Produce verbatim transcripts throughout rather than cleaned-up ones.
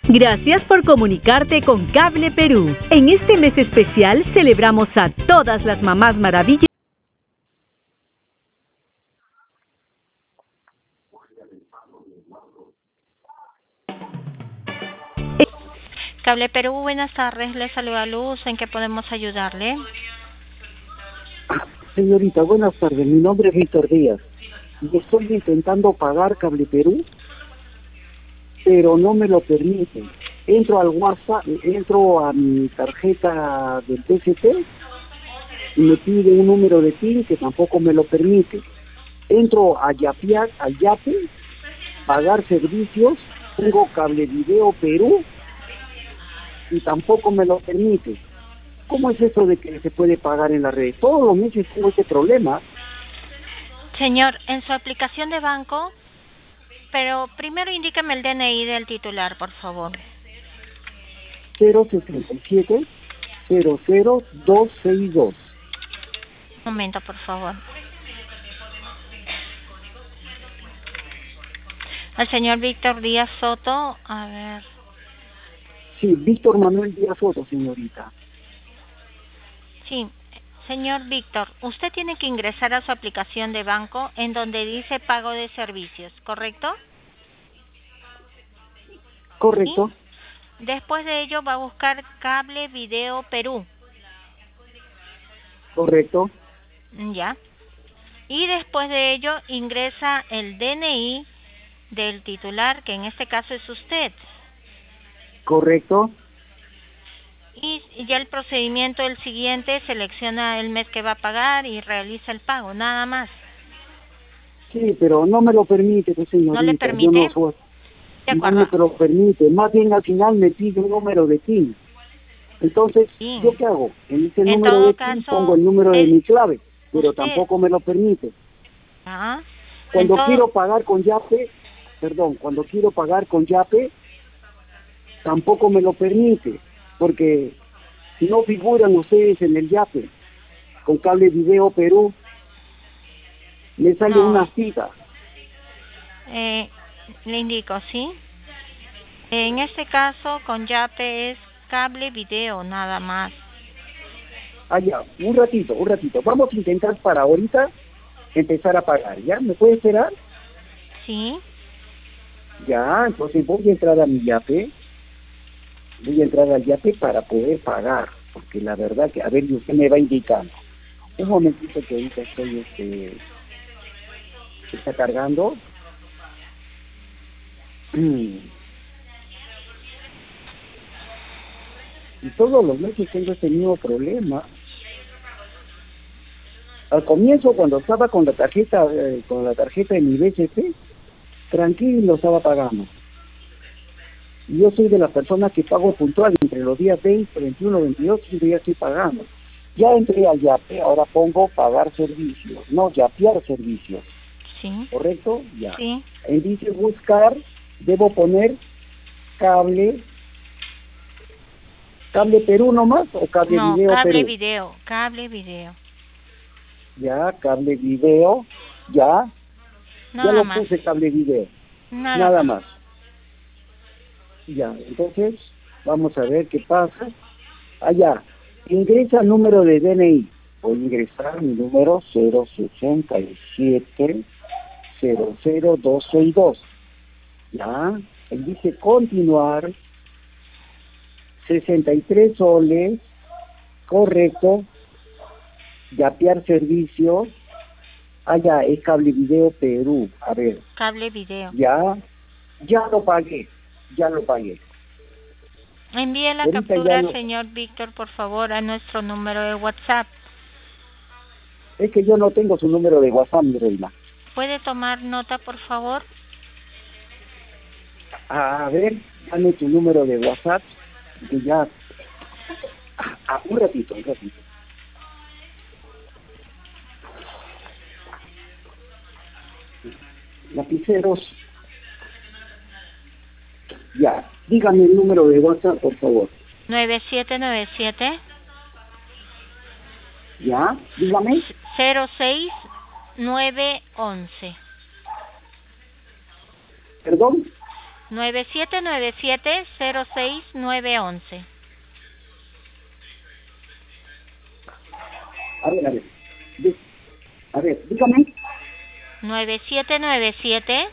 Gracias por comunicarte con Cable Perú. En este mes especial celebramos a todas las mamás maravillosas. Cable Perú, buenas tardes. Le saluda Luz. ¿En qué podemos ayudarle? Señorita, buenas tardes. Mi nombre es Víctor Díaz. Y estoy intentando pagar Cable Perú, pero no me lo permiten. Entro al WhatsApp, entro a mi tarjeta del P S P y me pide un número de PIN que tampoco me lo permite. Entro a Yapear, a Yape, pagar servicios, tengo Cable Video Perú y tampoco me lo permite. ¿Cómo es eso de que se puede pagar en la red? Todos los meses tengo este problema. Señor, en su aplicación de banco, pero primero indíqueme el D N I del titular, por favor. cero sesenta y siete cero cero dos seis dos. Un momento, por favor. El señor Víctor Díaz Soto, a ver. Sí, Víctor Manuel Díaz Soto, señorita. Sí, señor Víctor, usted tiene que ingresar a su aplicación de banco en donde dice pago de servicios, ¿correcto? Correcto. ¿Sí? Después de ello va a buscar Cable Video Perú. Correcto. Ya. Y después de ello ingresa el D N I del titular, que en este caso es usted. Correcto. Y ya el procedimiento, el siguiente, selecciona el mes que va a pagar y realiza el pago, nada más. Sí, pero no me lo permite, pues, señorita. ¿No le permite? Yo no, soy, De no acuerdo. me lo permite. Más bien al final me pide un número de PIN. Entonces, Sí. ¿yo qué hago? En ese En número todo de PIN caso, pongo el número de el- mi clave, pero usted- tampoco me lo permite. Ah, Cuando entonces- quiero pagar con Yape, perdón, cuando quiero pagar con Yape, tampoco me lo permite, porque si no figuran ustedes en el Yape, con Cable Video Perú, me sale No. una cita. Eh, le indico, ¿sí? En este caso, con Yape es Cable Video, nada más. Allá, un ratito, un ratito. Vamos a intentar para ahorita empezar a pagar, ¿ya? ¿Me puede esperar? ¿Sí? Ya, entonces voy a entrar a mi Yape, voy a entrar al Yape para poder pagar, porque la verdad que, a ver, y usted me va indicando. Un momentito que ahorita estoy, este, se está cargando. Y todos los meses tengo este mismo problema. Al comienzo, cuando estaba con la tarjeta, eh, con la tarjeta de mi B C P, tranquilo estaba pagando. Y yo soy de las personas que pago puntual entre los días veinte, veintiuno, veintidós, y ya estoy pagando. Ya entré al Yape, ahora pongo pagar servicios, no, yapear servicios. Sí. ¿Correcto? Ya. Sí. En dice buscar, debo poner cable, cable Perú nomás o cable No, video Cable Perú. Video, Cable Video. Ya, cable video, ya. Nada ya lo más. puse cable video. Nada, Nada más. más. Ya, entonces, vamos a ver qué pasa. Allá, ingresa el número de D N I. Voy a ingresar mi número cero sesenta y siete cero cero dos seis dos. Ya, él dice continuar, sesenta y tres soles, correcto, yapear servicio. Allá, es Cable Video Perú. A ver, Cable Video. ya, ya lo pagué, ya lo pagué. Envíe la Ahorita captura, ya no- señor Víctor, por favor, a nuestro número de WhatsApp. Es que yo no tengo su número de WhatsApp, mi reina. ¿Puede tomar nota, por favor? A ver, dame tu número de WhatsApp, que ya... Ah, ah, un ratito, un ratito. Lapiceros. Ya, dígame el número de WhatsApp, por favor. nueve siete nueve siete Ya, dígame. cero seis nueve once. Perdón. nueve siete nueve siete cero seis nueve once. A ver, a ver. Di- A ver, dígame. nueve siete nueve siete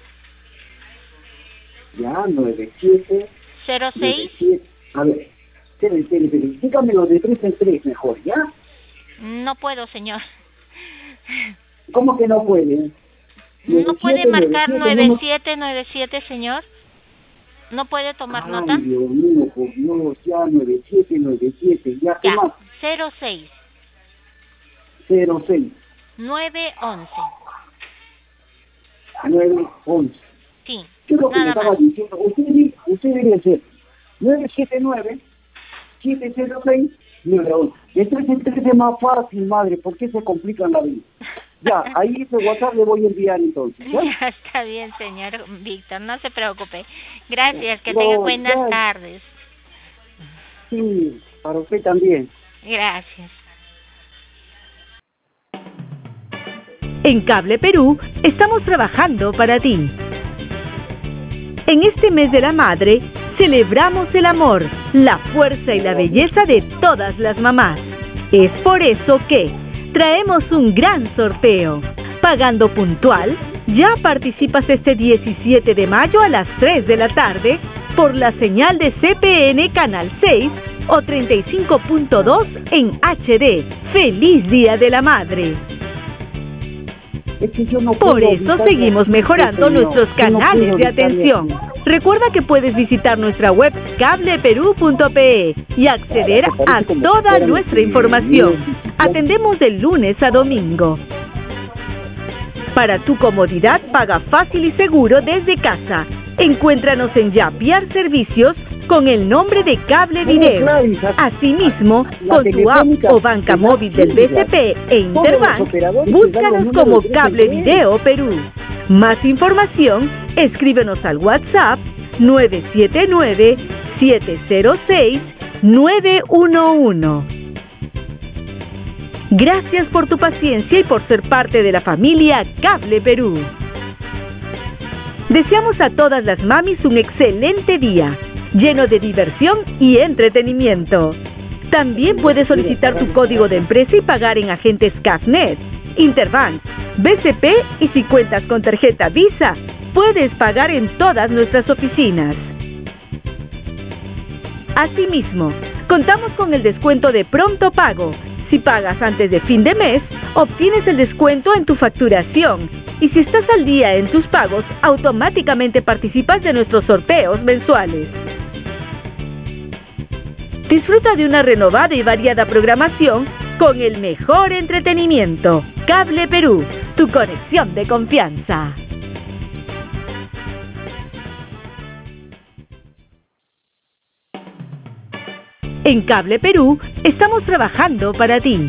Ya, nueve siete cero seis. nueve siete. A ver, espere, espere, espere. Dígamelo de tres en tres mejor, ¿ya? No puedo, señor. ¿Cómo que no puede? ¿No puede marcar nueve nueve siete nueve siete, señor? ¿No puede tomar Ay, nota? Dios mío, por Dios, ya, nueve siete nueve siete, ya, ¿qué Ya, más? cero seis cero seis nueve once. nueve once. Sí, Yo lo que le nada estaba más. diciendo, usted, di- usted debe ser nueve siete nueve siete cero seis nueve once. De tres en tres es más fácil, madre, ¿por qué se complican la vida? Ya, ahí ese WhatsApp le voy a enviar entonces, ¿ya? Ya está bien, señor Víctor, no se preocupe. Gracias, que No, tenga buenas ya. tardes. Sí, para usted también. Gracias. En Cable Perú estamos trabajando para ti. En este mes de la madre, celebramos el amor, la fuerza y la belleza de todas las mamás. Es por eso que traemos un gran sorteo. Pagando puntual, ya participas este diecisiete de mayo a las tres de la tarde por la señal de C P N Canal seis o treinta y cinco punto dos en H D. ¡Feliz Día de la Madre! Es que yo no Por puedo eso evitar seguimos la- mejorando señor. nuestros Yo no canales puedo de evitar atención. eso. Recuerda que puedes visitar nuestra web cable perú punto pe e y acceder Claro, que parece a como si toda fueran nuestra los información. niños. Atendemos de lunes a domingo. Para tu comodidad, paga fácil y seguro desde casa. Encuéntranos en Yapiar Servicios con el nombre de Cable No, Video. Gladys, Asimismo, la con tu app telefónica o banca te da móvil del B C P e Todos los Interbank, operadores te dan los búscanos números como de Cable tres en tres. Video Perú. Más información, escríbenos al WhatsApp nueve siete nueve siete cero seis nueve uno uno. Gracias por tu paciencia y por ser parte de la familia Cable Perú. Deseamos a todas las mamis un excelente día, lleno de diversión y entretenimiento. También puedes solicitar tu código de empresa y pagar en agentes Cafnet, Interbank, B C P y si cuentas con tarjeta Visa, puedes pagar en todas nuestras oficinas. Asimismo, contamos con el descuento de pronto pago. Si pagas antes de fin de mes, obtienes el descuento en tu facturación. Y si estás al día en tus pagos, automáticamente participas de nuestros sorteos mensuales. Disfruta de una renovada y variada programación con el mejor entretenimiento. Cable Perú, tu conexión de confianza. En Cable Perú estamos trabajando para ti.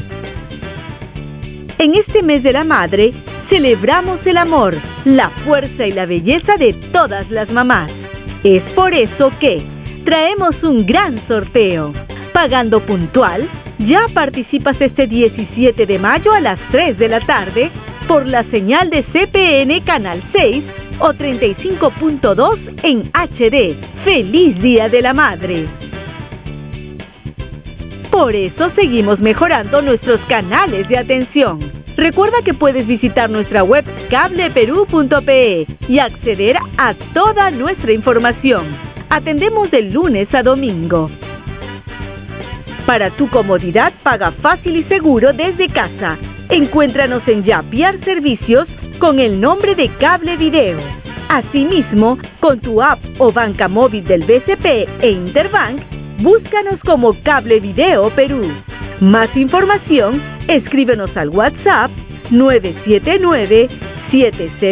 En este mes de la madre, celebramos el amor, la fuerza y la belleza de todas las mamás. Es por eso que traemos un gran sorteo. Pagando puntual, ya participas este diecisiete de mayo a las tres de la tarde por la señal de C P N Canal seis o treinta y cinco punto dos en H D. ¡Feliz Día de la Madre! Por eso seguimos mejorando nuestros canales de atención. Recuerda que puedes visitar nuestra web cable perú punto pe e y acceder a toda nuestra información. Atendemos de lunes a domingo. Para tu comodidad, paga fácil y seguro desde casa. Encuéntranos en Yapiar Servicios con el nombre de Cable Video. Asimismo, con tu app o banca móvil del B C P e Interbank, búscanos como Cable Video Perú. Más información, escríbenos al WhatsApp nueve siete nueve siete cero